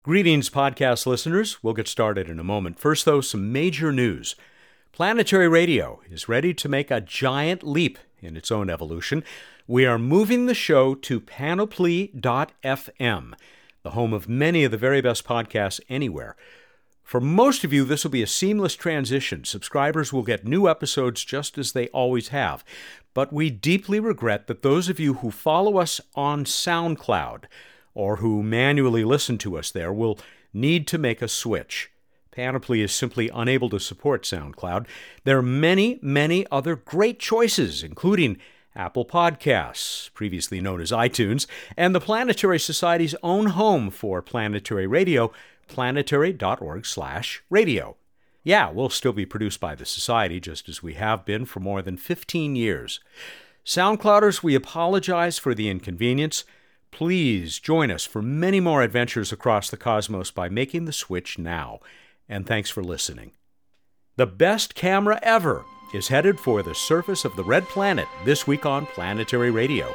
Greetings, podcast listeners. We'll get started in a moment. First, though, some major news. Planetary Radio is ready to make a giant leap in its own evolution. We are moving the show to Panoply.fm, the home of many of the very best podcasts anywhere. For most of you, this will be a seamless transition. Subscribers will get new episodes just as they always have. But we deeply regret that those of you who follow us on SoundCloud or who manually listen to us there will need to make a switch. Panoply is simply unable to support SoundCloud. There are many, many other great choices, including Apple Podcasts, previously known as iTunes, and the Planetary Society's own home for Planetary Radio, planetary.org/radio. Yeah, we'll still be produced by the Society, just as we have been for more than 15 years. SoundClouders, we apologize for the inconvenience. Please join us for many more adventures across the cosmos by making the switch now. And thanks for listening. The best camera ever is headed for the surface of the Red Planet this week on Planetary Radio.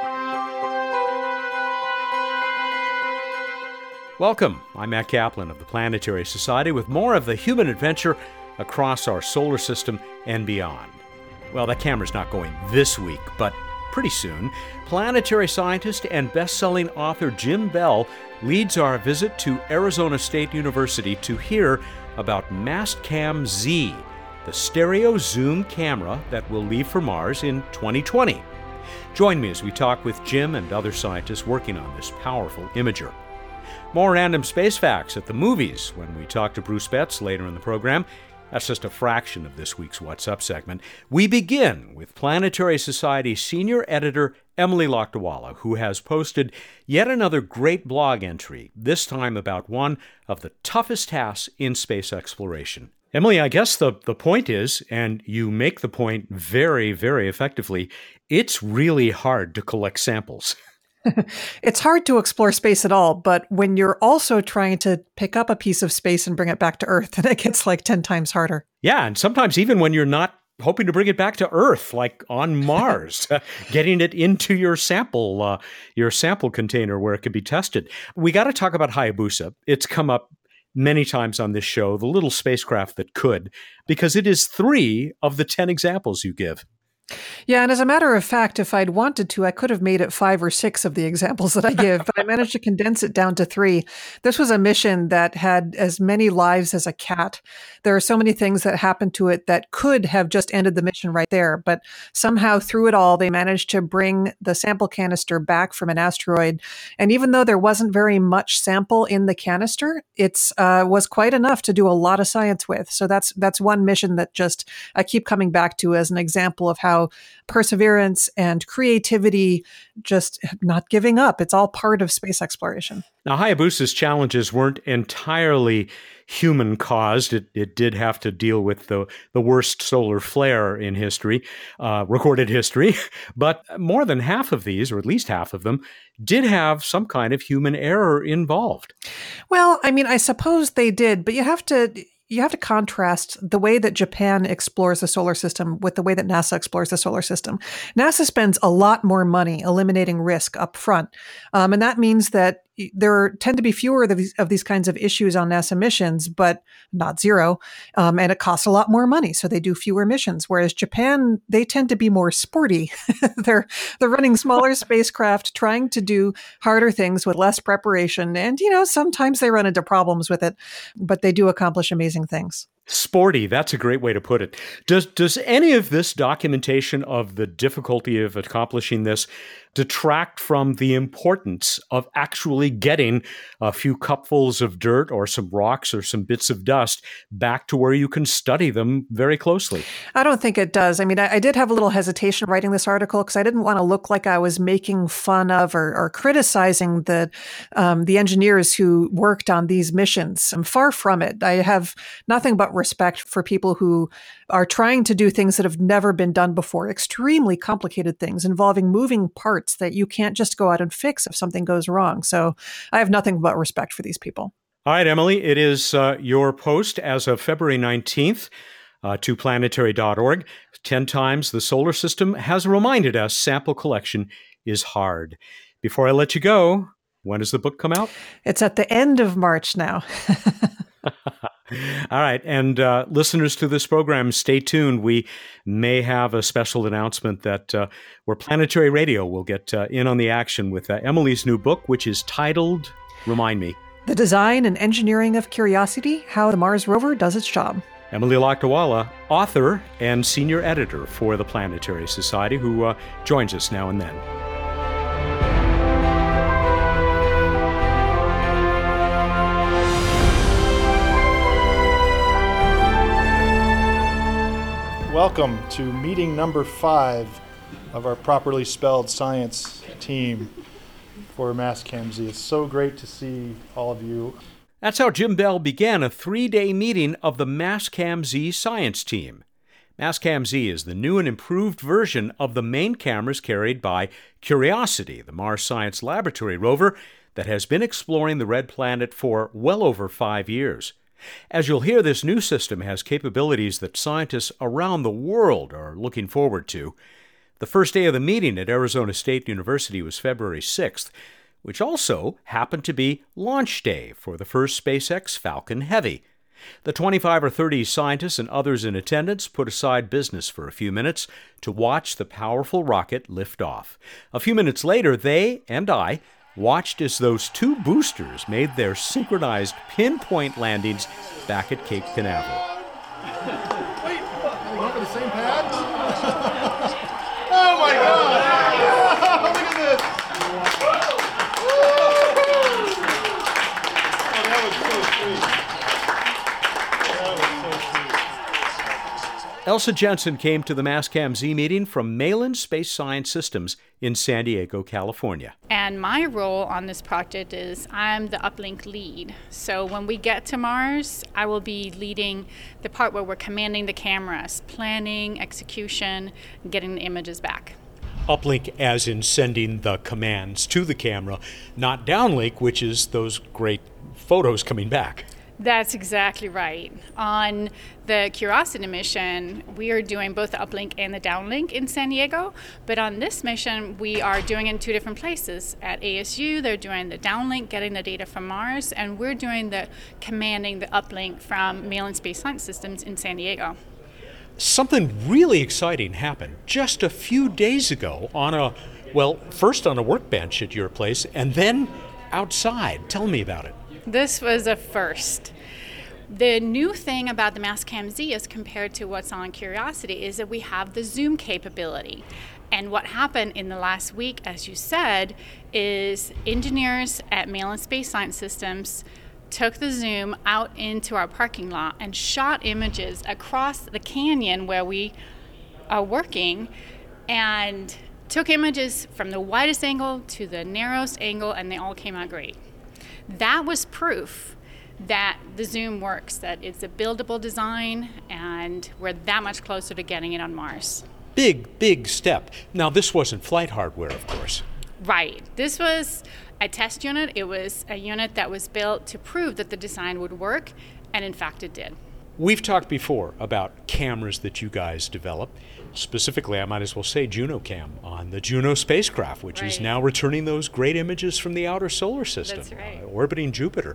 Welcome. I'm Matt Kaplan of the Planetary Society with more of the human adventure across our solar system and beyond. Well, that camera's not going this week, but pretty soon. Planetary scientist and best-selling author Jim Bell leads our visit to Arizona State University to hear about Mastcam Z, the stereo zoom camera that will leave for Mars in 2020. Join me as we talk with Jim and other scientists working on this powerful imager. More random space facts at the movies when we talk to Bruce Betts later in the program. That's just a fraction of this week's What's Up segment. We begin with Planetary Society senior editor Emily Lakdawalla, who has posted yet another great blog entry, this time about one of the toughest tasks in space exploration. Emily, I guess the point is, and you make the point very, very effectively, it's really hard to collect samples. It's hard to explore space at all, but when you're also trying to pick up a piece of space and bring it back to Earth, then it gets like 10 times harder. Yeah, and sometimes even when you're not hoping to bring it back to Earth, like on Mars, getting it into your sample container where it could be tested. We got to talk about Hayabusa. It's come up many times on this show, the little spacecraft that could, because it is 3 of the 10 examples you give. Yeah, and as a matter of fact, if I'd wanted to, I could have made it 5 or 6 of the examples that I give, but I managed to condense it down to 3. This was a mission that had as many lives as a cat. There are so many things that happened to it that could have just ended the mission right there, but somehow through it all, they managed to bring the sample canister back from an asteroid. And even though there wasn't very much sample in the canister, it was quite enough to do a lot of science with. So that's one mission that just I keep coming back to as an example of how perseverance and creativity, just not giving up. It's all part of space exploration. Now, Hayabusa's challenges weren't entirely human-caused. It did have to deal with the worst solar flare in history, recorded history. But more than half of these, or at least half of them, did have some kind of human error involved. Well, I mean, I suppose they did, but you have to contrast the way that Japan explores the solar system with the way that NASA explores the solar system. NASA spends a lot more money eliminating risk up front. And that means that there tend to be fewer of these kinds of issues on NASA missions, but not zero. And it costs a lot more money, so they do fewer missions. Whereas Japan, they tend to be more sporty. They're running smaller spacecraft, trying to do harder things with less preparation. And, sometimes they run into problems with it, but they do accomplish amazing things. Sporty, that's a great way to put it. Does any of this documentation of the difficulty of accomplishing this detract from the importance of actually getting a few cupfuls of dirt or some rocks or some bits of dust back to where you can study them very closely? I don't think it does. I mean, I did have a little hesitation writing this article because I didn't want to look like I was making fun of or criticizing the engineers who worked on these missions. I'm far from it. I have nothing but respect for people who are trying to do things that have never been done before, extremely complicated things involving moving parts that you can't just go out and fix if something goes wrong. So I have nothing but respect for these people. All right, Emily, it is your post as of February 19th to planetary.org. 10 times the solar system has reminded us sample collection is hard. Before I let you go, When does the book come out? It's at the end of March now. All right. And listeners to this program, stay tuned. We may have a special announcement that where Planetary Radio will get in on the action with Emily's new book, which is titled, remind me, The Design and Engineering of Curiosity, How the Mars Rover Does Its Job. Emily Lakdawalla, author and senior editor for the Planetary Society, who joins us now and then. Welcome to meeting number 5 of our properly spelled science team for Mastcam-Z. It's so great to see all of you. That's how Jim Bell began a 3-day meeting of the Mastcam-Z science team. Mastcam-Z is the new and improved version of the main cameras carried by Curiosity, the Mars Science Laboratory rover that has been exploring the red planet for well over 5 years. As you'll hear, this new system has capabilities that scientists around the world are looking forward to. The first day of the meeting at Arizona State University was February 6th, which also happened to be launch day for the first SpaceX Falcon Heavy. The 25 or 30 scientists and others in attendance put aside business for a few minutes to watch the powerful rocket lift off. A few minutes later, they and I watched as those 2 boosters made their synchronized pinpoint landings back at Cape Canaveral. Wait, are we going for the same pad? Oh my God! Look at this! Oh, that was so sweet. Elsa Jensen came to the Mastcam-Z meeting from Malin Space Science Systems in San Diego, California. And my role on this project is I'm the uplink lead. So when we get to Mars, I will be leading the part where we're commanding the cameras, planning, execution, getting the images back. Uplink as in sending the commands to the camera, not downlink, which is those great photos coming back. That's exactly right. On the Curiosity mission, we are doing both the uplink and the downlink in San Diego, but on this mission, we are doing it in 2 different places. At ASU, they're doing the downlink, getting the data from Mars, and we're doing the commanding the uplink from Malin Space Science Systems in San Diego. Something really exciting happened just a few days ago first on a workbench at your place, and then outside. Tell me about it. This was a first. The new thing about the Mastcam-Z as compared to what's on Curiosity is that we have the zoom capability. And what happened in the last week, as you said, is engineers at Malin Space Science Systems took the zoom out into our parking lot and shot images across the canyon where we are working, and took images from the widest angle to the narrowest angle, and they all came out great. That was proof that the zoom works, that it's a buildable design, and we're that much closer to getting it on Mars. Big step. Now, this wasn't flight hardware, of course. Right. This was a test unit. It was a unit that was built to prove that the design would work, and in fact it did. We've talked before about cameras that you guys develop. Specifically, I might as well say JunoCam on the Juno spacecraft, which is now returning those great images from the outer solar system, That's right. Orbiting Jupiter.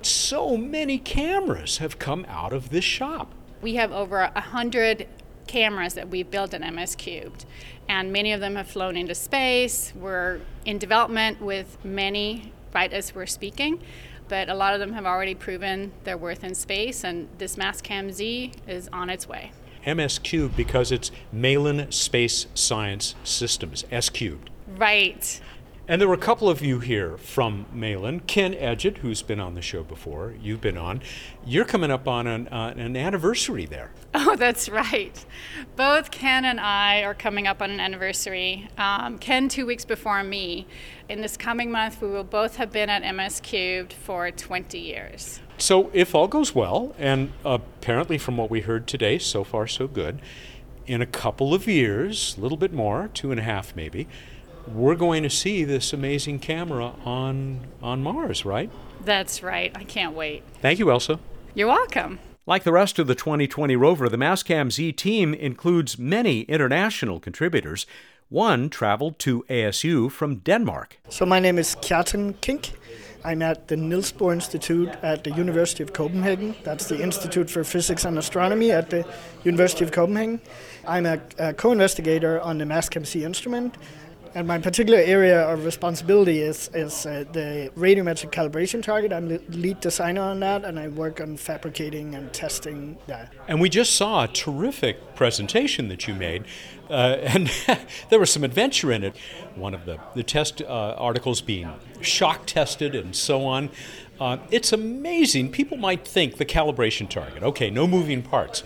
So many cameras have come out of this shop. We have over 100 cameras that we've built at MS Cubed, and many of them have flown into space. We're in development with many right as we're speaking, but a lot of them have already proven their worth in space, and this Mastcam-Z is on its way. MS Cubed because it's Malin Space Science Systems, S Cubed. Right. And there were a couple of you here from Malin. Ken Edgett, who's been on the show before, you've been on. You're coming up on an anniversary there. Oh, that's right. Both Ken and I are coming up on an anniversary. Ken 2 weeks before me. In this coming month, we will both have been at MS Cubed for 20 years. So if all goes well, and apparently from what we heard today, so far so good, in a couple of years, a little bit more, 2.5 maybe, we're going to see this amazing camera on Mars, right? That's right. I can't wait. Thank you, Elsa. You're welcome. Like the rest of the 2020 rover, the Mastcam-Z team includes many international contributors. One traveled to ASU from Denmark. So my name is Kjartan Kink. I'm at the Niels Bohr Institute at the University of Copenhagen. That's the Institute for Physics and Astronomy at the University of Copenhagen. I'm a co-investigator on the Mastcam-Z instrument. And my particular area of responsibility is the radiometric calibration target. I'm the lead designer on that, and I work on fabricating and testing that. And we just saw a terrific presentation that you made, and there was some adventure in it. One of the test articles being shock tested and so on. It's amazing. People might think the calibration target, okay, no moving parts.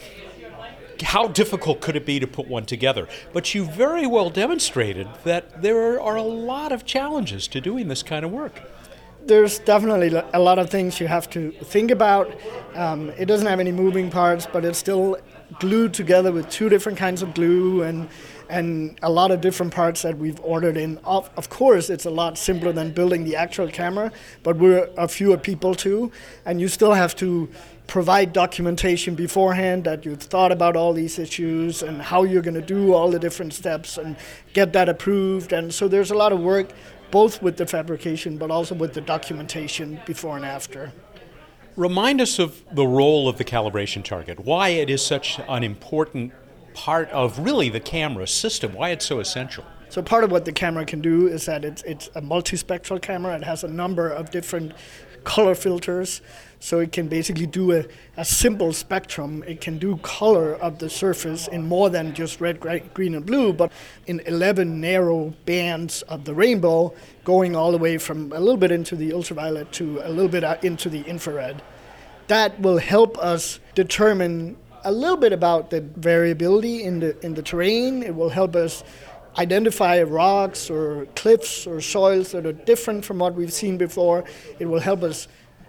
How difficult could it be to put one together? But you very well demonstrated that there are a lot of challenges to doing this kind of work. There's definitely a lot of things you have to think about. It doesn't have any moving parts, but it's still glued together with two different kinds of glue and a lot of different parts that we've ordered in. Of course, it's a lot simpler than building the actual camera, but we're a fewer people too, and you still have to provide documentation beforehand that you've thought about all these issues and how you're going to do all the different steps and get that approved. And so there's a lot of work both with the fabrication but also with the documentation before and after. Remind us of the role of the calibration target, why it is such an important part of really the camera system, why it's so essential. So part of what the camera can do is that it's a multispectral camera. It has a number of different color filters, so it can basically do a simple spectrum. It can do color of the surface in more than just red, green, and blue, but in 11 narrow bands of the rainbow, going all the way from a little bit into the ultraviolet to a little bit into the infrared. That will help us determine a little bit about the variability in the terrain. It will help us identify rocks or cliffs or soils that are different from what we've seen before. It will help us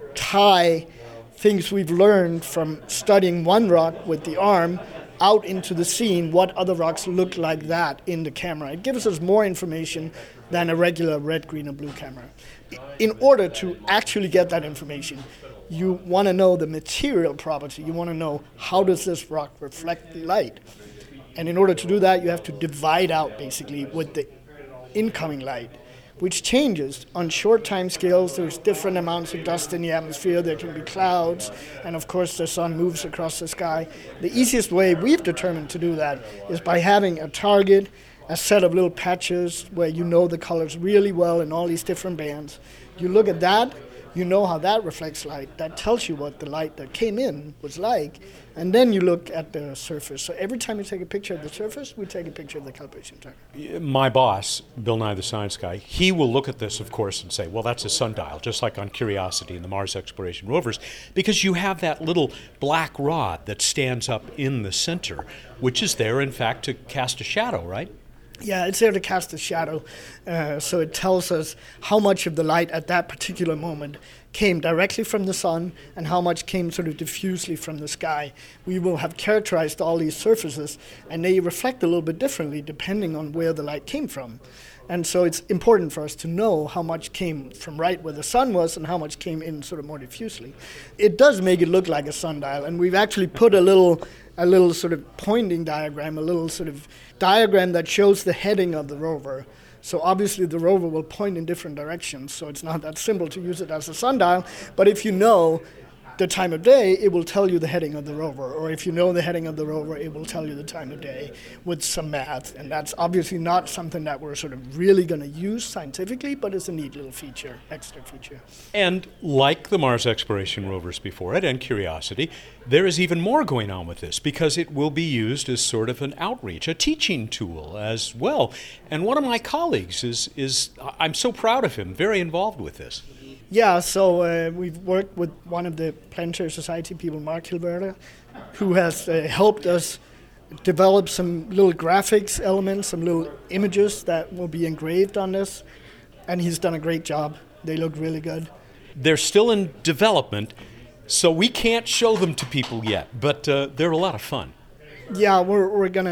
tie things we've learned from studying one rock with the arm out into the scene, what other rocks look like that in the camera. It gives us more information than a regular red, green, and blue camera. In order to actually get that information, you want to know the material property. You want to know, how does this rock reflect the light? And in order to do that, you have to divide out basically with the incoming light, which changes on short time scales. There's different amounts of dust in the atmosphere. There can be clouds, and of course the sun moves across the sky. The easiest way we've determined to do that is by having a target, a set of little patches where you know the colors really well in all these different bands. You look at that, you know how that reflects light. That tells you what the light that came in was like. And then you look at the surface. So every time you take a picture of the surface, we take a picture of the calibration target. My boss, Bill Nye the Science Guy, he will look at this, of course, and say, well, that's a sundial, just like on Curiosity and the Mars exploration rovers, because you have that little black rod that stands up in the center, which is there, in fact, to cast a shadow, right? Yeah, it's there to cast a shadow, so it tells us how much of the light at that particular moment came directly from the sun and how much came sort of diffusely from the sky. We will have characterized all these surfaces, and they reflect a little bit differently depending on where the light came from. And so it's important for us to know how much came from right where the sun was and how much came in sort of more diffusely. It does make it look like a sundial, and we've actually put a little sort of pointing diagram, a little sort of diagram that shows the heading of the rover. So obviously the rover will point in different directions, so it's not that simple to use it as a sundial, but if you know the time of day, it will tell you the heading of the rover, or if you know the heading of the rover, it will tell you the time of day with some math, and that's obviously not something that we're sort of really going to use scientifically, but it's a neat little feature, extra feature. And like the Mars exploration rovers before it and Curiosity, there is even more going on with this, because it will be used as sort of an outreach, a teaching tool as well. And one of my colleagues is I'm so proud of him, very involved with this. Yeah, so we've worked with one of the Planetary Society people, Mark Hilberta, who has helped us develop some little graphics elements, some little images that will be engraved on this, and he's done a great job. They look really good. They're still in development, so we can't show them to people yet, but they're a lot of fun. Yeah, we're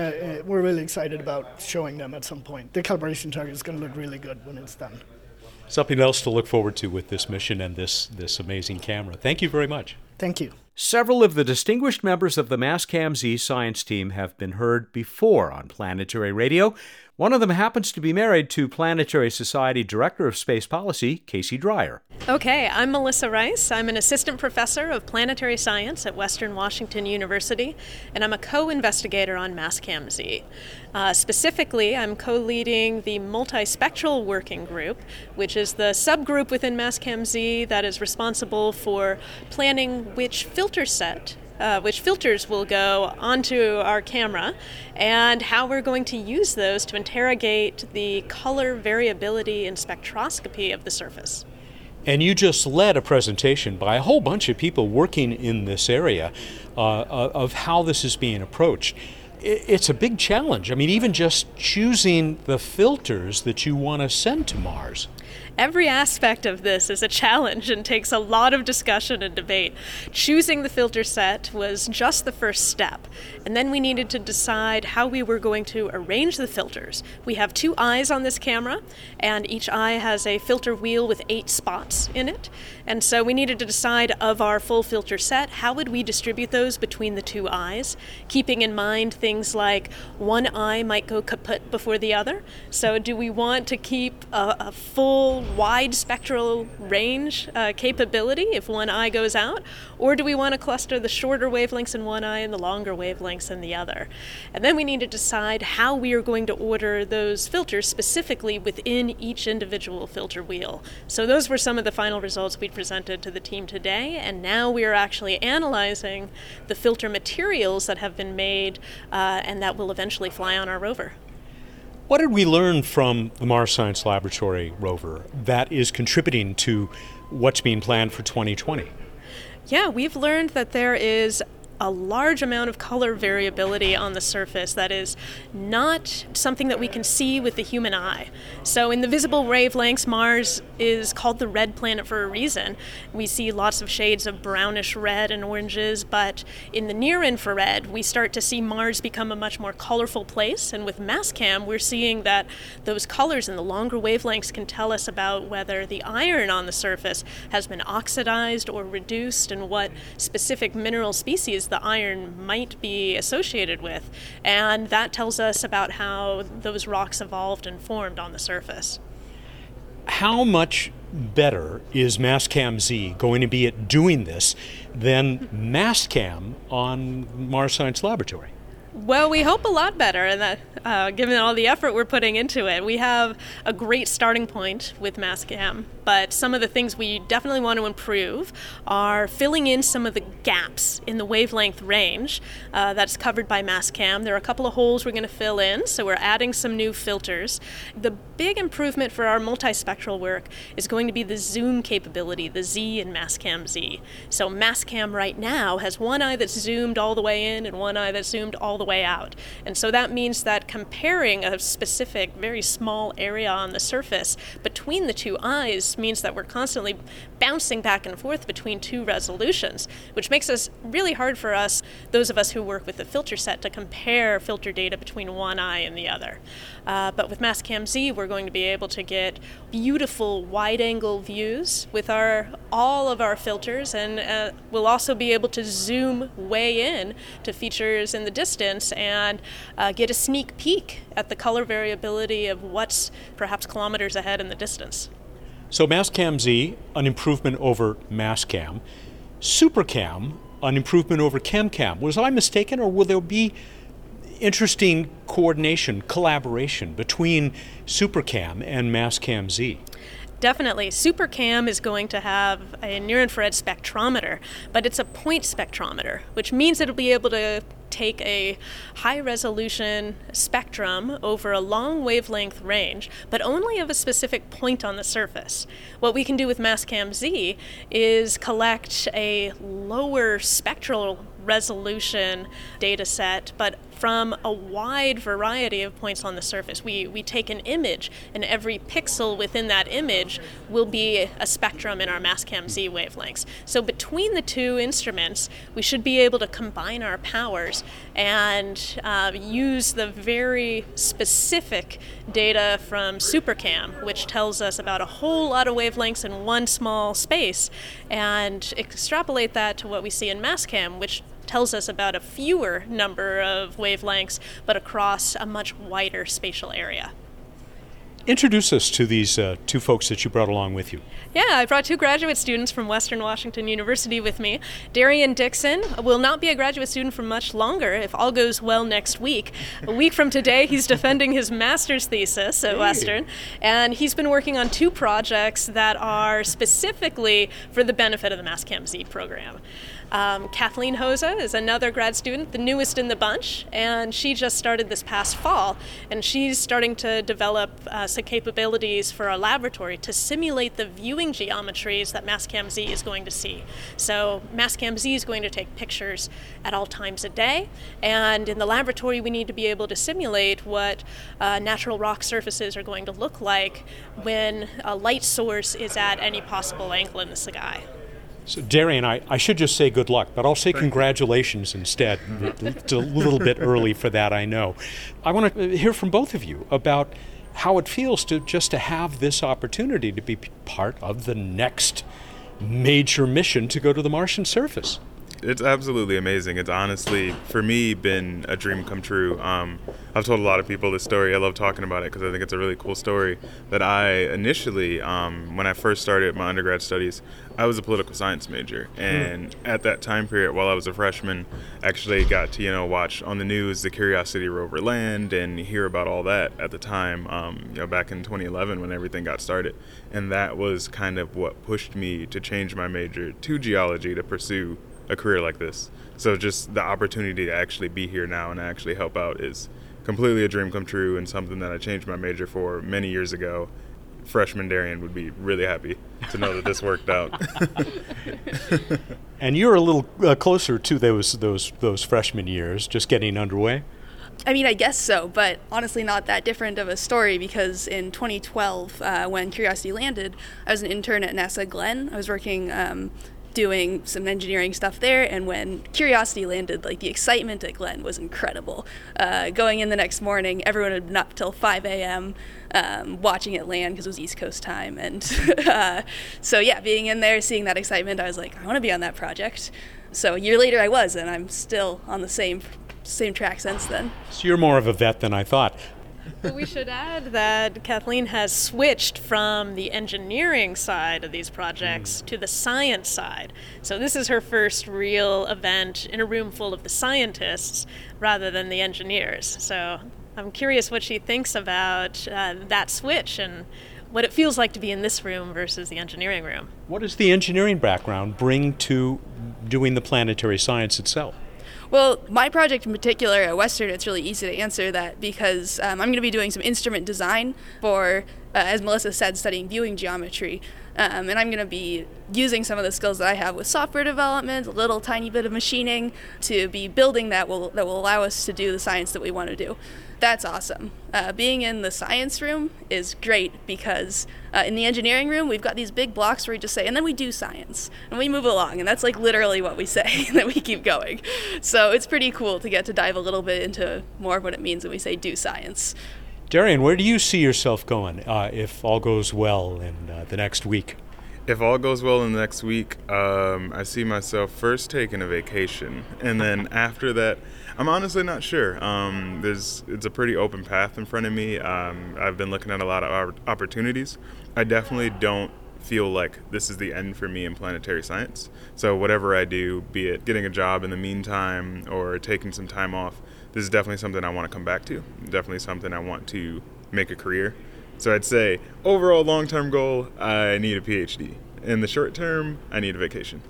really excited about showing them at some point. The calibration target is going to look really good when it's done. Something else to look forward to with this mission and this amazing camera. Thank you very much. Thank you. Several of the distinguished members of the Mastcam-Z science team have been heard before on Planetary Radio. One of them happens to be married to Planetary Society Director of Space Policy, Casey Dreyer. Okay, I'm Melissa Rice. I'm an assistant professor of planetary science at Western Washington University, and I'm a co-investigator on Mastcam-Z. Specifically, I'm co-leading the Multispectral Working Group, which is the subgroup within Mastcam-Z that is responsible for planning which filters will go onto our camera and how we're going to use those to interrogate the color variability and spectroscopy of the surface. And you just led a presentation by a whole bunch of people working in this area of how this is being approached. It's a big challenge. I mean, even just choosing the filters that you want to send to Mars. Every aspect of this is a challenge and takes a lot of discussion and debate. Choosing the filter set was just the first step, and then we needed to decide how we were going to arrange the filters. We have 2 eyes on this camera, and each eye has a filter wheel with 8 spots in it, and so we needed to decide of our full filter set, how would we distribute those between the 2 eyes, keeping in mind things like one eye might go kaput before the other. So do we want to keep a full wide spectral range capability if one eye goes out, or do we want to cluster the shorter wavelengths in one eye and the longer wavelengths in the other? And then we need to decide how we are going to order those filters specifically within each individual filter wheel. So those were some of the final results we presented to the team today, and now we are actually analyzing the filter materials that have been made and that will eventually fly on our rover. What did we learn from the Mars Science Laboratory rover that is contributing to what's being planned for 2020? Yeah, we've learned that there is a large amount of color variability on the surface that is not something that we can see with the human eye. So in the visible wavelengths, Mars is called the red planet for a reason. We see lots of shades of brownish red and oranges, but in the near infrared, we start to see Mars become a much more colorful place. And with Mastcam, we're seeing that those colors in the longer wavelengths can tell us about whether the iron on the surface has been oxidized or reduced and what specific mineral species the iron might be associated with, and that tells us about how those rocks evolved and formed on the surface. How much better is Mastcam-Z going to be at doing this than Mastcam on Mars Science Laboratory? Well, we hope a lot better, and that, given all the effort we're putting into it. We have a great starting point with Mastcam, but some of the things we definitely want to improve are filling in some of the gaps in the wavelength range that's covered by Mastcam. There are a couple of holes we're going to fill in, so we're adding some new filters. The big improvement for our multispectral work is going to be the zoom capability, the Z in Mastcam-Z. So Mastcam right now has one eye that's zoomed all the way in and one eye that's zoomed all the way out. And so that means that comparing a specific, very small area on the surface between the 2 eyes means that we're constantly bouncing back and forth between 2 resolutions, which makes us really hard for us, those of us who work with the filter set, to compare filter data between one eye and the other. But with Mastcam-Z, we're going to be able to get beautiful wide-angle views with all of our filters, and we'll also be able to zoom way in to features in the distance and get a sneak peek at the color variability of what's perhaps kilometers ahead in the distance. So Mastcam-Z, an improvement over Mastcam. SuperCam, an improvement over ChemCam. Was I mistaken, or will there be interesting coordination, collaboration between SuperCam and Mastcam-Z? Definitely. SuperCam is going to have a near-infrared spectrometer, but it's a point spectrometer, which means it'll be able to take a high-resolution spectrum over a long wavelength range, but only of a specific point on the surface. What we can do with Mastcam-Z is collect a lower spectral resolution data set, but from a wide variety of points on the surface. We take an image, and every pixel within that image will be a spectrum in our Mastcam-Z wavelengths. So between the 2 instruments, we should be able to combine our powers and use the very specific data from SuperCam, which tells us about a whole lot of wavelengths in one small space, and extrapolate that to what we see in Mastcam, which tells us about a fewer number of wavelengths, but across a much wider spatial area. Introduce us to these two folks that you brought along with you. Yeah, I brought two graduate students from Western Washington University with me. Darian Dixon will not be a graduate student for much longer if all goes well next week. A week from today, he's defending his master's thesis at Western, and he's been working on two projects that are specifically for the benefit of the Mastcam-Z program. Kathleen Hosa is another grad student, the newest in the bunch, and she just started this past fall, and she's starting to develop some capabilities for our laboratory to simulate the viewing geometries that Mastcam-Z is going to see. So Mastcam-Z is going to take pictures at all times a day, and in the laboratory we need to be able to simulate what natural rock surfaces are going to look like when a light source is at any possible angle in the sky. So, Darian, I should just say good luck, but I'll say congratulations instead. It's a little bit early for that, I know. I want to hear from both of you about how it feels to just to have this opportunity to be part of the next major mission to go to the Martian surface. It's absolutely amazing. It's honestly, for me, been a dream come true. I've told a lot of people this story. I love talking about it because I think it's a really cool story. That I initially, when I first started my undergrad studies, I was a political science major. And at that time period, while I was a freshman, actually got to, watch on the news the Curiosity rover land and hear about all that at the time, back in 2011 when everything got started. And that was kind of what pushed me to change my major to geology to pursue a career like this. So just the opportunity to actually be here now and actually help out is completely a dream come true, and something that I changed my major for many years ago. Freshman Darian would be really happy to know that this worked out. And you're a little closer to those freshman years, just getting underway. I mean, I guess so, but honestly not that different of a story, because in 2012, when Curiosity landed, I was an intern at NASA Glenn. I was working doing some engineering stuff there, and when Curiosity landed, the excitement at Glenn was incredible. Going in the next morning, everyone had been up till 5 a.m. Watching it land because it was East Coast time, and so yeah, being in there, seeing that excitement, I was like, I want to be on that project. So a year later I was, and I'm still on the same track since then. So you're more of a vet than I thought. But we should add that Kathleen has switched from the engineering side of these projects to the science side. So this is her first real event in a room full of the scientists rather than the engineers. So I'm curious what she thinks about that switch and what it feels like to be in this room versus the engineering room. What does the engineering background bring to doing the planetary science itself? Well, my project in particular at Western, it's really easy to answer that because I'm going to be doing some instrument design for, as Melissa said, studying viewing geometry. And I'm going to be using some of the skills that I have with software development, a little tiny bit of machining, to be building that will allow us to do the science that we want to do. That's awesome. Being in the science room is great because in the engineering room, we've got these big blocks where we just say, and then we do science, and we move along, and that's literally what we say, and then we keep going. So it's pretty cool to get to dive a little bit into more of what it means when we say do science. Darian, where do you see yourself going if all goes well in the next week? If all goes well in the next week, I see myself first taking a vacation, and then after that, I'm honestly not sure. It's a pretty open path in front of me. I've been looking at a lot of opportunities. I definitely don't feel like this is the end for me in planetary science. So whatever I do, be it getting a job in the meantime or taking some time off, this is definitely something I want to come back to. Definitely something I want to make a career. So I'd say overall long-term goal, I need a PhD. In the short term, I need a vacation.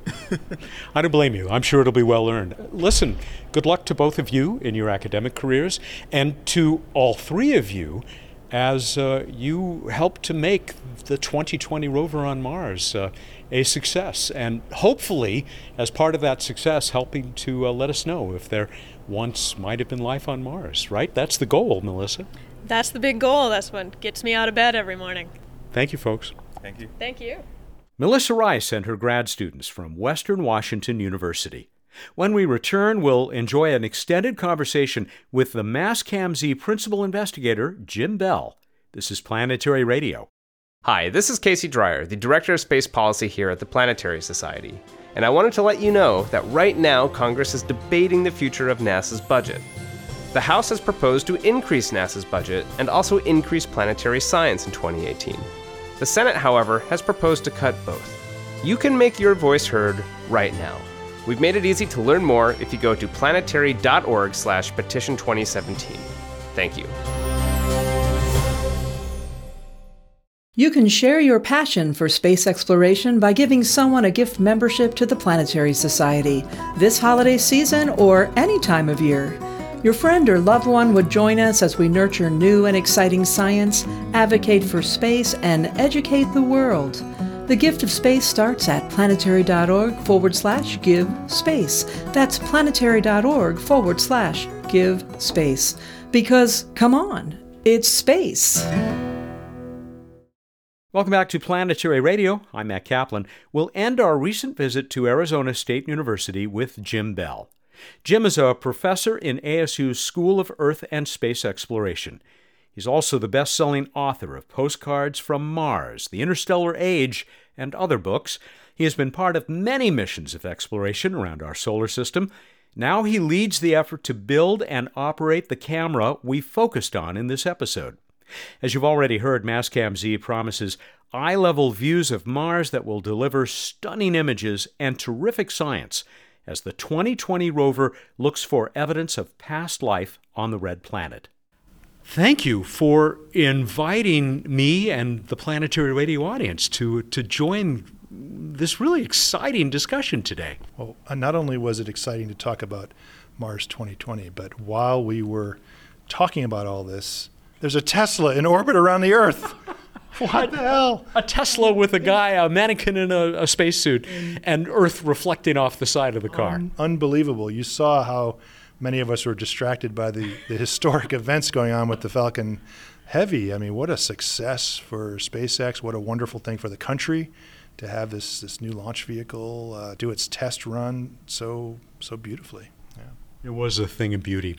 I don't blame you. I'm sure it'll be well earned. Listen, good luck to both of you in your academic careers, and to all three of you as you help to make the 2020 rover on Mars a success. And hopefully, as part of that success, helping to let us know if there once might have been life on Mars, right? That's the goal, Melissa. That's the big goal. That's what gets me out of bed every morning. Thank you, folks. Thank you. Thank you. Melissa Rice and her grad students from Western Washington University. When we return, we'll enjoy an extended conversation with the Mastcam-Z principal investigator, Jim Bell. This is Planetary Radio. Hi, this is Casey Dreyer, the Director of Space Policy here at the Planetary Society. And I wanted to let you know that right now Congress is debating the future of NASA's budget. The House has proposed to increase NASA's budget and also increase planetary science in 2018. The Senate, however, has proposed to cut both. You can make your voice heard right now. We've made it easy to learn more if you go to planetary.org/petition2017. Thank you. You can share your passion for space exploration by giving someone a gift membership to the Planetary Society this holiday season or any time of year. Your friend or loved one would join us as we nurture new and exciting science, advocate for space, and educate the world. The gift of space starts at planetary.org/give space. That's planetary.org/give space. Because, come on, it's space. Welcome back to Planetary Radio. I'm Matt Kaplan. We'll end our recent visit to Arizona State University with Jim Bell. Jim is a professor in ASU's School of Earth and Space Exploration. He's also the best-selling author of Postcards from Mars, The Interstellar Age, and other books. He has been part of many missions of exploration around our solar system. Now he leads the effort to build and operate the camera we focused on in this episode. As you've already heard, Mastcam-Z promises eye-level views of Mars that will deliver stunning images and terrific science as the 2020 rover looks for evidence of past life on the red planet. Thank you for inviting me and the Planetary Radio audience to join this really exciting discussion today. Well, not only was it exciting to talk about Mars 2020, but while we were talking about all this, there's a Tesla in orbit around the Earth. What the hell? A Tesla with a mannequin in a spacesuit, and Earth reflecting off the side of the car. Unbelievable. You saw how many of us were distracted by the historic events going on with the Falcon Heavy. I mean, what a success for SpaceX. What a wonderful thing for the country to have this new launch vehicle do its test run so beautifully. Yeah. It was a thing of beauty.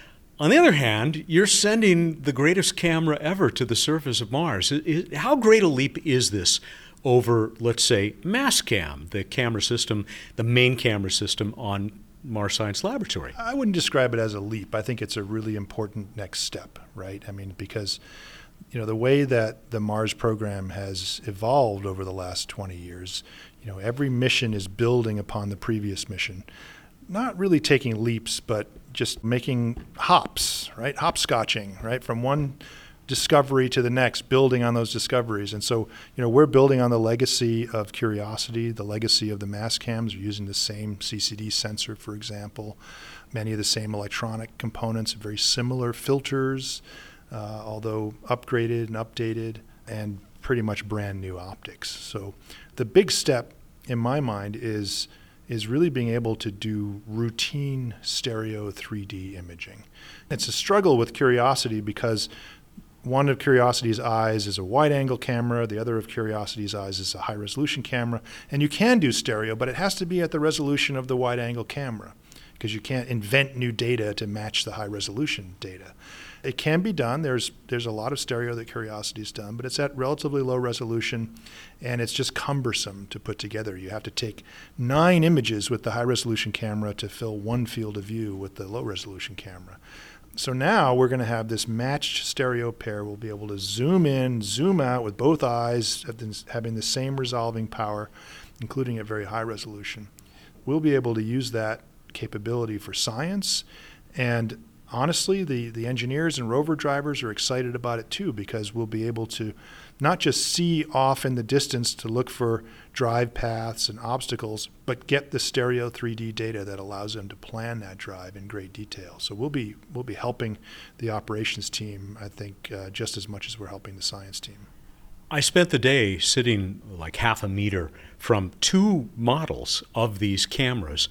On the other hand, you're sending the greatest camera ever to the surface of Mars. How great a leap is this over, let's say, Mastcam, the camera system, the main camera system on Mars Science Laboratory? I wouldn't describe it as a leap. I think it's a really important next step, right? I mean, because the way that the Mars program has evolved over the last 20 years, every mission is building upon the previous mission. Not really taking leaps, but just making hops, right? Hopscotching, right? From one discovery to the next, building on those discoveries. And so, we're building on the legacy of Curiosity, the legacy of the Mastcams. We're using the same CCD sensor, for example, many of the same electronic components, very similar filters, although upgraded and updated, and pretty much brand new optics. So the big step in my mind is really being able to do routine stereo 3D imaging. It's a struggle with Curiosity because one of Curiosity's eyes is a wide-angle camera, the other of Curiosity's eyes is a high-resolution camera, and you can do stereo, but it has to be at the resolution of the wide-angle camera because you can't invent new data to match the high-resolution data. It can be done. There's a lot of stereo that Curiosity's done, but it's at relatively low resolution, and it's just cumbersome to put together. You have to take 9 images with the high-resolution camera to fill one field of view with the low-resolution camera. So now we're going to have this matched stereo pair. We'll be able to zoom in, zoom out with both eyes having the same resolving power, including at very high resolution. We'll be able to use that capability for science, and honestly, the engineers and rover drivers are excited about it too, because we'll be able to not just see off in the distance to look for drive paths and obstacles, but get the stereo 3D data that allows them to plan that drive in great detail. So we'll be helping the operations team, I think, just as much as we're helping the science team. I spent the day sitting like half a meter from 2 models of these cameras,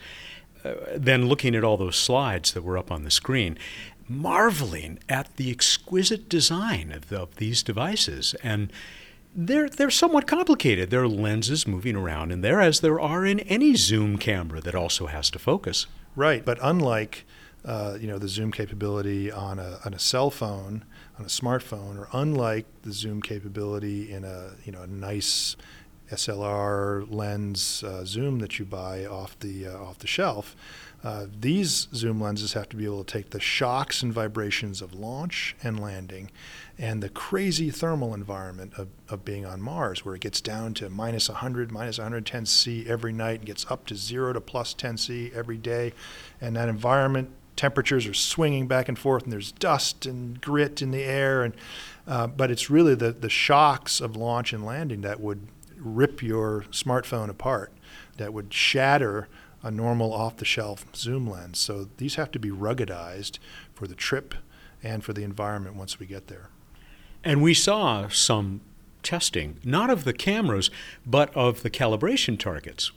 then looking at all those slides that were up on the screen, marveling at the exquisite design of these devices. And they're somewhat complicated. There are lenses moving around in there, as there are in any zoom camera that also has to focus. Right, but unlike the zoom capability on a cell phone, on a smartphone, or unlike the zoom capability in a nice SLR lens zoom that you buy off the shelf. These zoom lenses have to be able to take the shocks and vibrations of launch and landing and the crazy thermal environment of being on Mars, where it gets down to minus 100, minus 110 C every night and gets up to 0 to plus 10 C every day. And that environment, temperatures are swinging back and forth, and there's dust and grit in the air. But it's really the shocks of launch and landing that would rip your smartphone apart, that would shatter a normal off-the-shelf zoom lens. So these have to be ruggedized for the trip and for the environment once we get there. And we saw some testing, not of the cameras, but of the calibration targets.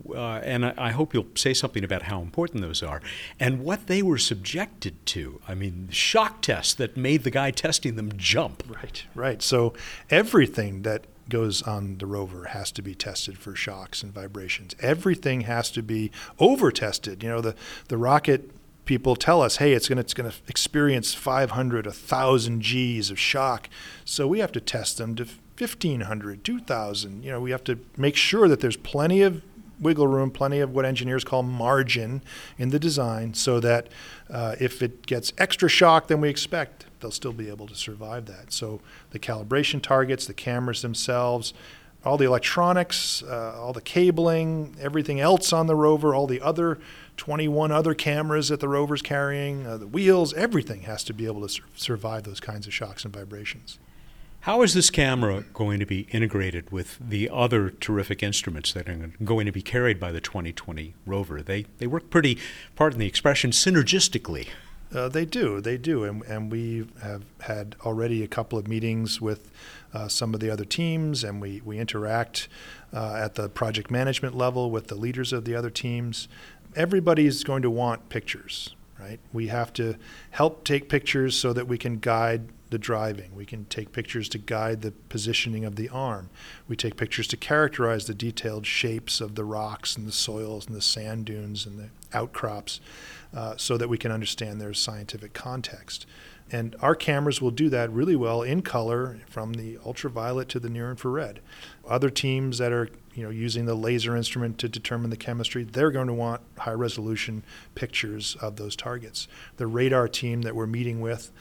And I hope you'll say something about how important those are and what they were subjected to. I mean, shock tests that made the guy testing them jump. Right. So everything that goes on the rover has to be tested for shocks and vibrations. Everything has to be over-tested. You know, the rocket people tell us, hey, it's going to experience 500, 1,000 Gs of shock. So we have to test them to 1,500, 2,000. You know, we have to make sure that there's plenty of wiggle room, plenty of what engineers call margin in the design, so that if it gets extra shock than we expect, they'll still be able to survive that. So the calibration targets, the cameras themselves, all the electronics, all the cabling, everything else on the rover, all the other 21 other cameras that the rover's carrying, the wheels, everything has to be able to survive those kinds of shocks and vibrations. How is this camera going to be integrated with the other terrific instruments that are going to be carried by the 2020 rover? They work pretty, pardon the expression, synergistically. They do, and we have had already a couple of meetings with some of the other teams, and we interact at the project management level with the leaders of the other teams. Everybody's going to want pictures, right? We have to help take pictures so that we can guide the driving. We can take pictures to guide the positioning of the arm. We take pictures to characterize the detailed shapes of the rocks and the soils and the sand dunes and the outcrops so that we can understand their scientific context. And our cameras will do that really well in color, from the ultraviolet to the near infrared. Other teams that are using the laser instrument to determine the chemistry, they're going to want high resolution pictures of those targets. The radar team that we're meeting with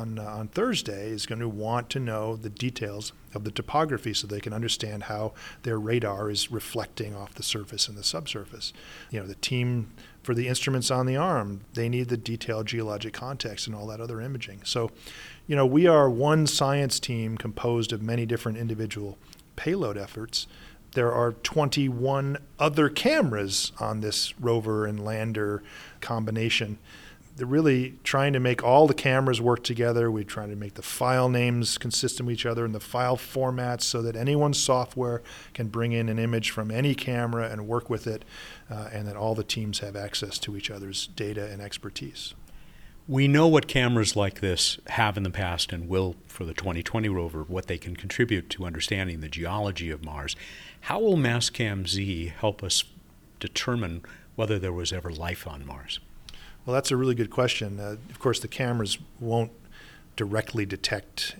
on Thursday is going to want to know the details of the topography so they can understand how their radar is reflecting off the surface and the subsurface. The team for the instruments on the arm, they need the detailed geologic context and all that other imaging. So, we are one science team composed of many different individual payload efforts. There are 21 other cameras on this rover and lander combination. They're really trying to make all the cameras work together. We're trying to make the file names consistent with each other and the file formats so that anyone's software can bring in an image from any camera and work with it, and that all the teams have access to each other's data and expertise. We know what cameras like this have in the past and will for the 2020 rover, what they can contribute to understanding the geology of Mars. How will Mastcam-Z help us determine whether there was ever life on Mars? Well, that's a really good question. Of course, the cameras won't directly detect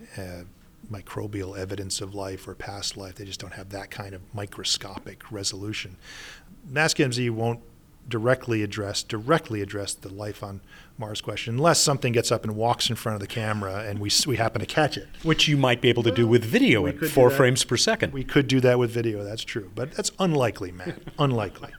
microbial evidence of life or past life. They just don't have that kind of microscopic resolution. Mastcam-Z won't directly address the life on Mars question, unless something gets up and walks in front of the camera and we happen to catch it. Which you might be able to do with video at 4 frames per second. We could do that with video, that's true. But that's unlikely, Matt, unlikely.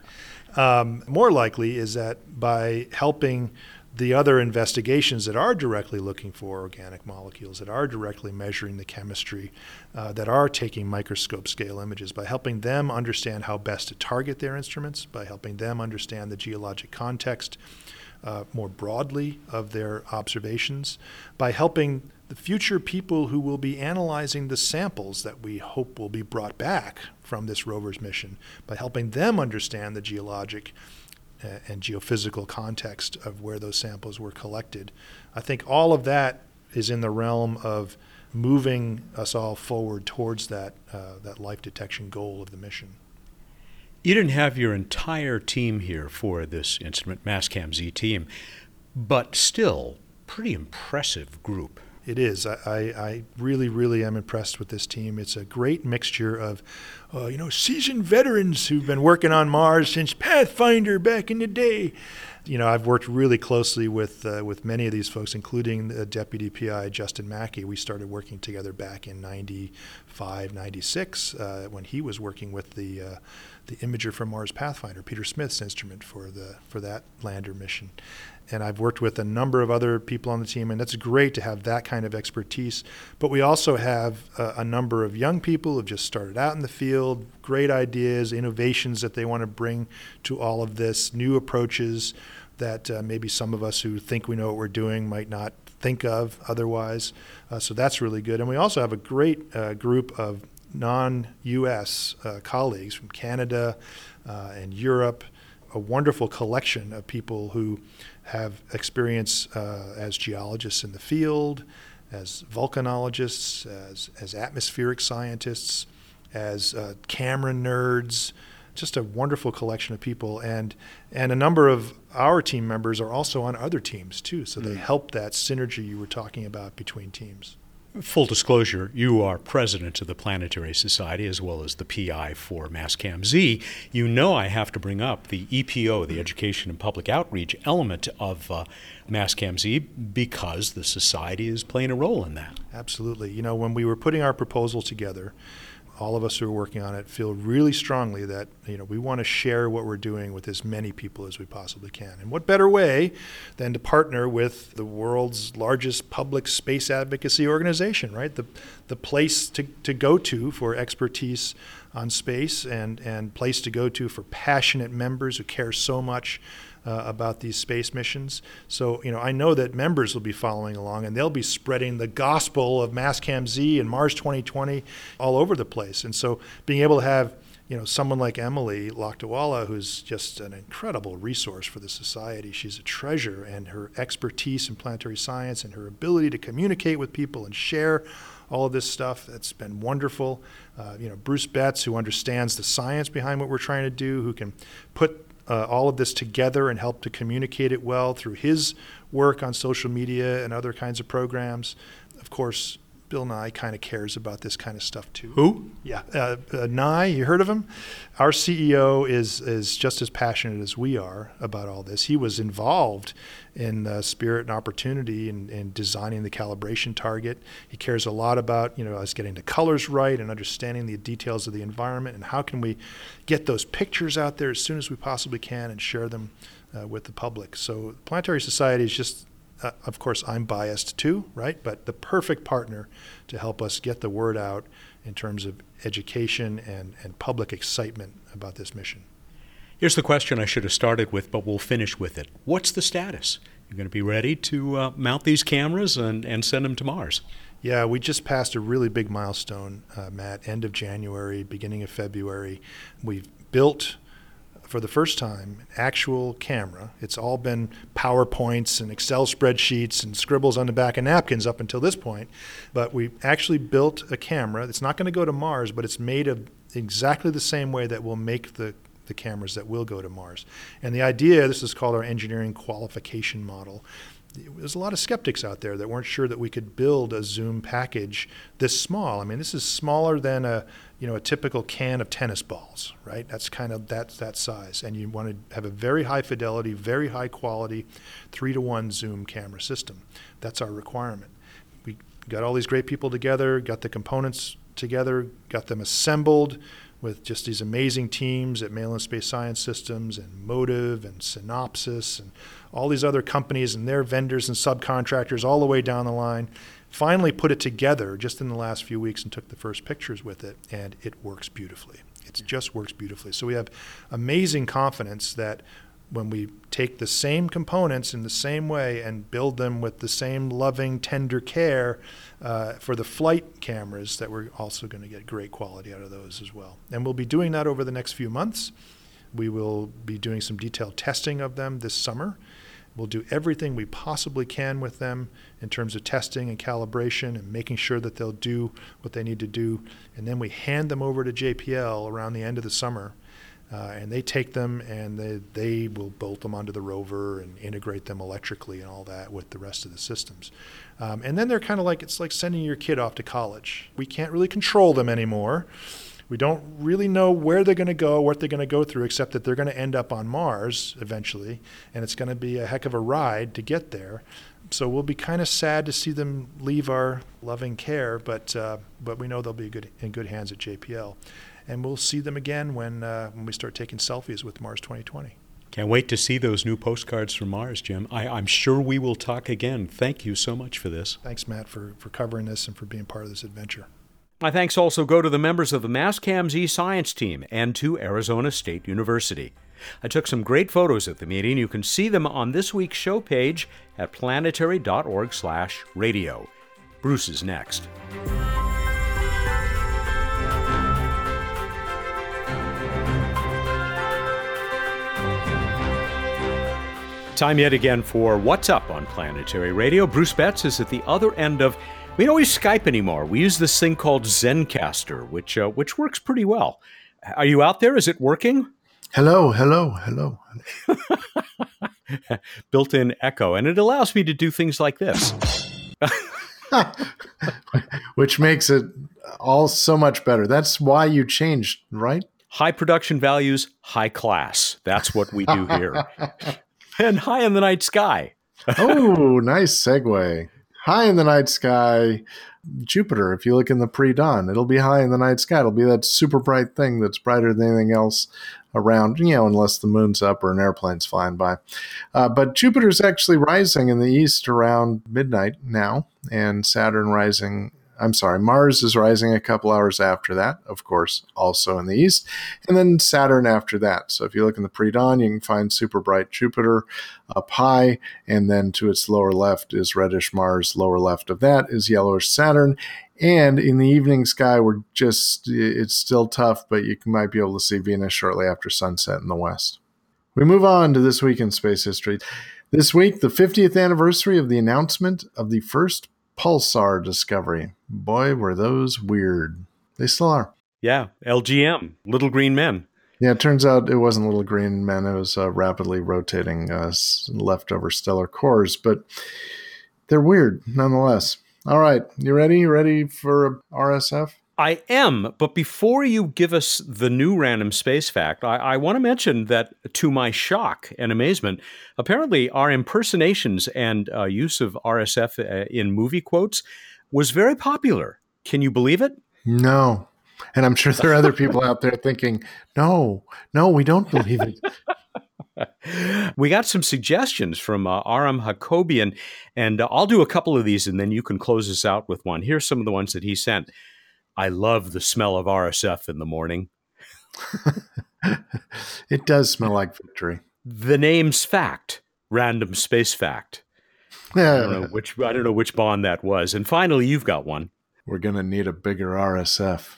More likely is that by helping the other investigations that are directly looking for organic molecules, that are directly measuring the chemistry, that are taking microscope scale images, by helping them understand how best to target their instruments, by helping them understand the geologic context more broadly of their observations, by helping the future people who will be analyzing the samples that we hope will be brought back from this rover's mission, by helping them understand the geologic and geophysical context of where those samples were collected. I think all of that is in the realm of moving us all forward towards that life detection goal of the mission. You didn't have your entire team here for this instrument, Mastcam-Z team, but still, pretty impressive group. It is. I really, really am impressed with this team. It's a great mixture of seasoned veterans who've been working on Mars since Pathfinder back in the day. I've worked really closely with many of these folks, including the Deputy PI Justin Mackey. We started working together back in 95, 96 when he was working with the imager from Mars Pathfinder, Peter Smith's instrument for that lander mission. And I've worked with a number of other people on the team, and it's great to have that kind of expertise. But we also have a number of young people who've just started out in the field, great ideas, innovations that they want to bring to all of this, new approaches that maybe some of us who think we know what we're doing might not think of otherwise. So that's really good. And we also have a great group of non-U.S. colleagues from Canada and Europe, a wonderful collection of people who have experience as geologists in the field, as volcanologists, as atmospheric scientists, as camera nerds, just a wonderful collection of people. And a number of our team members are also on other teams too, so they help that synergy you were talking about between teams. Full disclosure, you are president of the Planetary Society as well as the PI for Mastcam-Z. I have to bring up the EPO, the Education and Public Outreach element of Mastcam-Z, because the Society is playing a role in that. Absolutely. When we were putting our proposal together, all of us who are working on it feel really strongly that we want to share what we're doing with as many people as we possibly can. And what better way than to partner with the world's largest public space advocacy organization, right? The place to go to for expertise on space and place to go to for passionate members who care so much about these space missions. So, I know that members will be following along, and they'll be spreading the gospel of Mastcam-Z and Mars 2020 all over the place. And so being able to have, someone like Emily Lakdawala, who's just an incredible resource for the Society. She's a treasure, and her expertise in planetary science and her ability to communicate with people and share all of this stuff, that's been wonderful. Bruce Betts, who understands the science behind what we're trying to do, who can put all of this together and help to communicate it well through his work on social media and other kinds of programs. Of course, Bill Nye kind of cares about this kind of stuff too. Who? Yeah, Nye, you heard of him? Our CEO is just as passionate as we are about all this. He was involved in Spirit and Opportunity and designing the calibration target. He cares a lot about us getting the colors right and understanding the details of the environment and how can we get those pictures out there as soon as we possibly can and share them with the public. So the Planetary Society is just, of course, I'm biased too, right? But the perfect partner to help us get the word out in terms of education and public excitement about this mission. Here's the question I should have started with, but we'll finish with it. What's the status? You're going to be ready to mount these cameras and send them to Mars? Yeah, we just passed a really big milestone, Matt, end of January, beginning of February. We've built, for the first time, an actual camera. It's all been PowerPoints and Excel spreadsheets and scribbles on the back of napkins up until this point. But we actually built a camera. It's not going to go to Mars, but it's made of exactly the same way that will make the cameras that will go to Mars. And the idea, this is called our engineering qualification model. There's a lot of skeptics out there that weren't sure that we could build a Zoom package this small. I mean, this is smaller than a typical can of tennis balls, right? That's kind of that size. And you want to have a very high fidelity, very high quality 3-to-1 Zoom camera system. That's our requirement. We got all these great people together, got the components together, got them assembled with just these amazing teams at Malin Space Science Systems and Motive and Synopsys and all these other companies and their vendors and subcontractors all the way down the line. Finally put it together just in the last few weeks and took the first pictures with it, and it works beautifully. It just works beautifully. So we have amazing confidence that when we take the same components in the same way and build them with the same loving, tender care for the flight cameras, that we're also going to get great quality out of those as well. And we'll be doing that over the next few months. We will be doing some detailed testing of them this summer. We'll do everything we possibly can with them in terms of testing and calibration and making sure that they'll do what they need to do. And then we hand them over to JPL around the end of the summer. And they take them and they will bolt them onto the rover and integrate them electrically and all that with the rest of the systems. And then they're kind of like, it's like sending your kid off to college. We can't really control them anymore. We don't really know where they're going to go, what they're going to go through, except that they're going to end up on Mars eventually, and it's going to be a heck of a ride to get there. So we'll be kind of sad to see them leave our loving care, but we know they'll be in good hands at JPL. And we'll see them again when we start taking selfies with Mars 2020. Can't wait to see those new postcards from Mars, Jim. I'm sure we will talk again. Thank you so much for this. Thanks, Matt, for covering this and for being part of this adventure. My thanks also go to the members of the Mastcam-Z science team and to Arizona State University. I took some great photos at the meeting. You can see them on this week's show page at planetary.org/radio. Bruce is next. Time yet again for What's Up on Planetary Radio. Bruce Betts is at the other end of... We don't use Skype anymore. We use this thing called Zencastr, which works pretty well. Are you out there? Is it working? Hello. Built-in echo, and it allows me to do things like this. Which makes it all so much better. That's why you changed, right? High production values, high class. That's what we do here. And high in the night sky. Oh, nice segue. High in the night sky, Jupiter, if you look in the pre-dawn, it'll be high in the night sky. It'll be that super bright thing that's brighter than anything else around, unless the moon's up or an airplane's flying by. But Jupiter's actually rising in the east around midnight now, and Mars is rising a couple hours after that, of course, also in the east, and then Saturn after that. So if you look in the pre-dawn, you can find super bright Jupiter up high, and then to its lower left is reddish Mars, lower left of that is yellowish Saturn. And in the evening sky, it's still tough, but you might be able to see Venus shortly after sunset in the west. We move on to This Week in Space History. This week, the 50th anniversary of the announcement of the first pulsar discovery. Boy, were those weird. They still are. Yeah, LGM, Little Green Men. Yeah, it turns out it wasn't little green men. It was rapidly rotating leftover stellar cores, but they're weird nonetheless. All right, you ready? You ready for RSF? I am, but before you give us the new random space fact, I want to mention that, to my shock and amazement, apparently our impersonations and use of RSF in movie quotes was very popular. Can you believe it? No. And I'm sure there are other people out there thinking, no, we don't believe it. We got some suggestions from Aram Hakobian, and I'll do a couple of these, and then you can close us out with one. Here's some of the ones that he sent. I love the smell of RSF in the morning. It does smell like victory. The name's fact, random space fact. Yeah. I don't know which bond that was. And finally, you've got one. We're going to need a bigger RSF.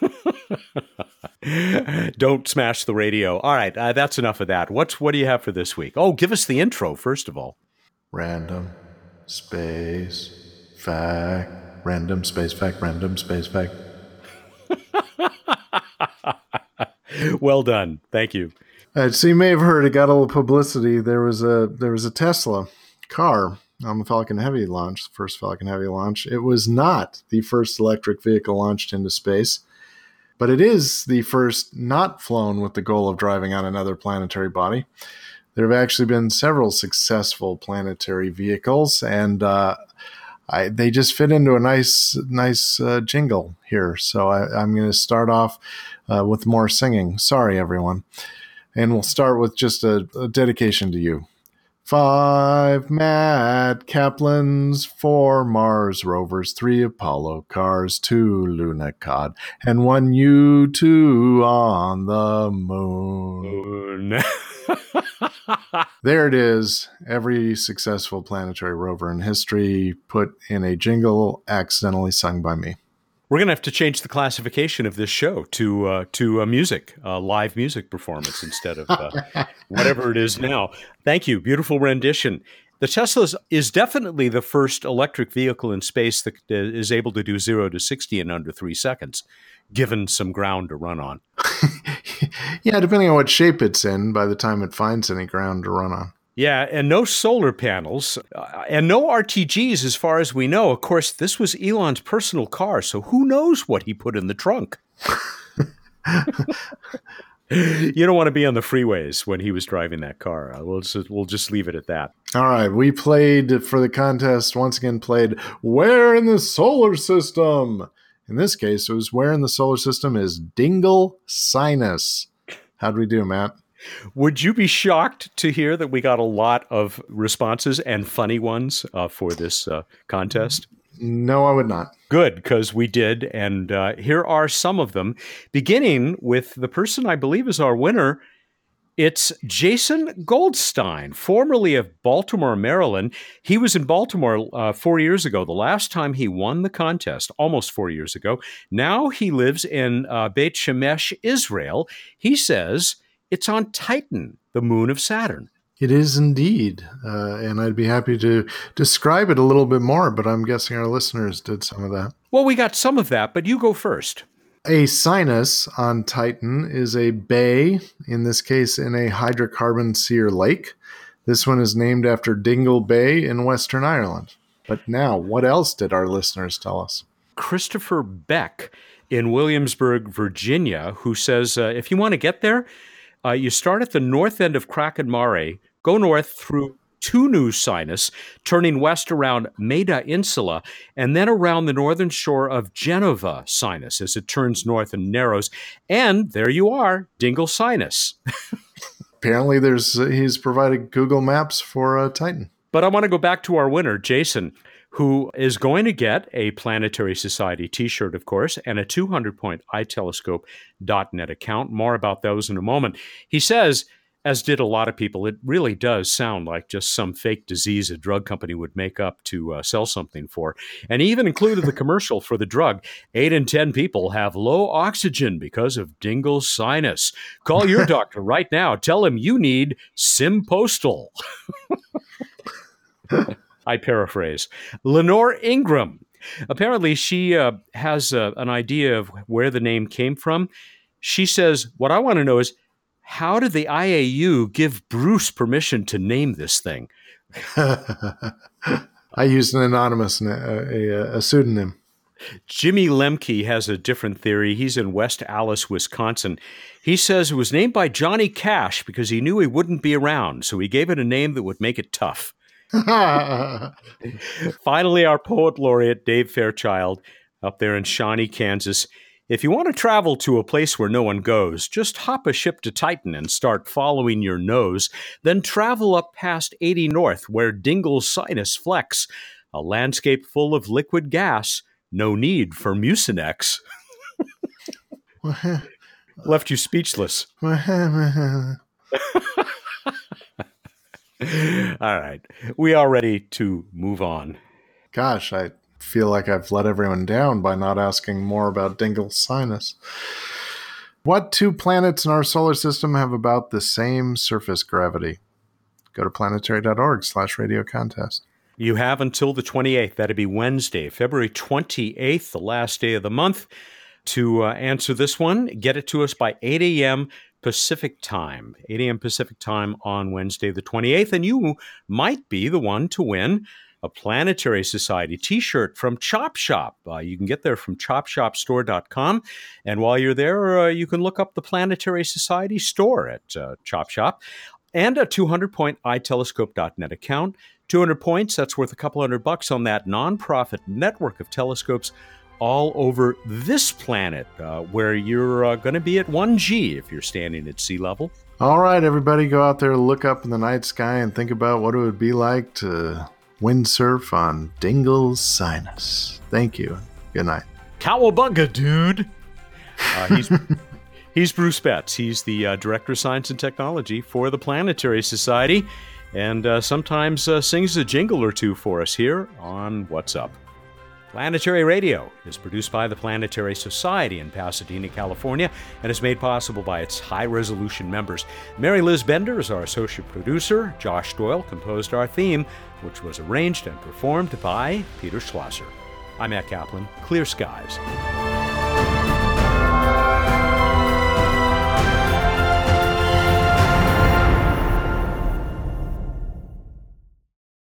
Don't smash the radio. All right, that's enough of that. What do you have for this week? Oh, give us the intro, first of all. Random space fact. Random space fact. Random space fact. Well done. Thank you. So you may have heard, it got a little publicity. There was a Tesla car on the Falcon Heavy launch, the first Falcon Heavy launch. It was not the first electric vehicle launched into space, but it is the first not flown with the goal of driving on another planetary body. There have actually been several successful planetary vehicles, and they just fit into a nice jingle here. So I'm going to start off with more singing. Sorry, everyone. And we'll start with just a dedication to you. 5 Matt Kaplans, 4 Mars rovers, 3 Apollo cars, 2 Lunokhod, and 1 U2 on the moon. There it is. Every successful planetary rover in history put in a jingle accidentally sung by me. We're going to have to change the classification of this show to a music, live music performance instead of whatever it is now. Thank you. Beautiful rendition. The Tesla is definitely the first electric vehicle in space that is able to do 0 to 60 in under 3 seconds, given some ground to run on. Yeah, depending on what shape it's in by the time it finds any ground to run on. Yeah, and no solar panels, and no RTGs as far as we know. Of course, this was Elon's personal car, so who knows what he put in the trunk? You don't want to be on the freeways when he was driving that car. We'll just leave it at that. All right, we played for the contest, once again played Where in the Solar System? In this case, it was Where in the Solar System is Dingle Sinus. How'd we do, Matt? Would you be shocked to hear that we got a lot of responses and funny ones for this contest? No, I would not. Good, because we did, and here are some of them, beginning with the person I believe is our winner. It's Jason Goldstein, formerly of Baltimore, Maryland. He was in Baltimore 4 years ago, the last time he won the contest, almost 4 years ago. Now he lives in Beit Shemesh, Israel. He says it's on Titan, the moon of Saturn. It is indeed, and I'd be happy to describe it a little bit more, but I'm guessing our listeners did some of that. Well, we got some of that, but you go first. A sinus on Titan is a bay, in this case in a hydrocarbon sear lake. This one is named after Dingle Bay in Western Ireland. But now, what else did our listeners tell us? Christopher Beck in Williamsburg, Virginia, who says, if you want to get there, you start at the north end of Kraken Mare, go north through Tunu Sinus, turning west around Maida Insula, and then around the northern shore of Genova Sinus as it turns north and narrows. And there you are, Dingle Sinus. Apparently he's provided Google Maps for Titan. But I want to go back to our winner, Jason, who is going to get a Planetary Society t-shirt, of course, and a 200-point itelescope.net account. More about those in a moment. He says, as did a lot of people, it really does sound like just some fake disease a drug company would make up to sell something for. And he even included the commercial for the drug. 8 in 10 people have low oxygen because of Dingle Sinus. Call your doctor right now. Tell him you need Simpostal. I paraphrase. Lenore Ingram. Apparently, she has an idea of where the name came from. She says, what I want to know is, how did the IAU give Bruce permission to name this thing? I used an anonymous, a pseudonym. Jimmy Lemke has a different theory. He's in West Allis, Wisconsin. He says it was named by Johnny Cash because he knew he wouldn't be around, so he gave it a name that would make it tough. Finally, our poet laureate, Dave Fairchild, up there in Shawnee, Kansas. If you want to travel to a place where no one goes, just hop a ship to Titan and start following your nose, then travel up past 80 North where Dingle Sinus flex, a landscape full of liquid gas, no need for Mucinex. Left you speechless. All right. We are ready to move on. Gosh, I feel like I've let everyone down by not asking more about Dingle Sinus. What two planets in our solar system have about the same surface gravity? Go to planetary.org/radio contest. You have until the 28th. That'd be Wednesday, February 28th, the last day of the month, to answer this one. Get it to us by 8 a.m. Pacific time. 8 a.m. Pacific time on Wednesday, the 28th. And you might be the one to win a Planetary Society t-shirt from Chop Shop. You can get there from chopshopstore.com. And while you're there, you can look up the Planetary Society store at Chop Shop. And a 200-point itelescope.net account. 200 points, that's worth a couple $100 on that nonprofit network of telescopes all over this planet, where you're going to be at 1G if you're standing at sea level. All right, everybody, go out there, look up in the night sky, and think about what it would be like to windsurf on Dingle Sinus. Thank you. Good night. Cowabunga, dude. He's Bruce Betts. He's the Director of Science and Technology for the Planetary Society, and sometimes sings a jingle or two for us here on What's Up. Planetary Radio is produced by the Planetary Society in Pasadena, California, and is made possible by its high-resolution members. Mary Liz Bender is our associate producer. Josh Doyle composed our theme, which was arranged and performed by Peter Schlosser. I'm Matt Kaplan. Clear skies.